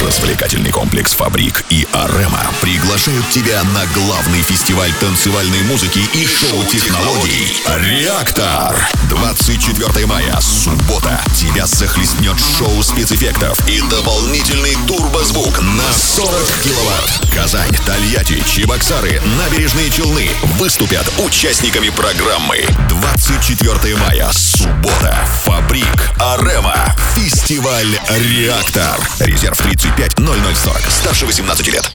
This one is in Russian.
Развлекательный комплекс «Фабрик» и «Арема» приглашают тебя на главный фестиваль танцевальной музыки и шоу-технологий «Реактор». 24 мая, суббота. Тебя захлестнет шоу спецэффектов и дополнительный турбозвук на 40 киловатт. Казань, Тольятти, Чебоксары, Набережные Челны выступят участниками программы. 24 мая, суббота. «Фабрик», «Арема», фестиваль «Реактор». Резерв 35 0040. Старше 18 лет.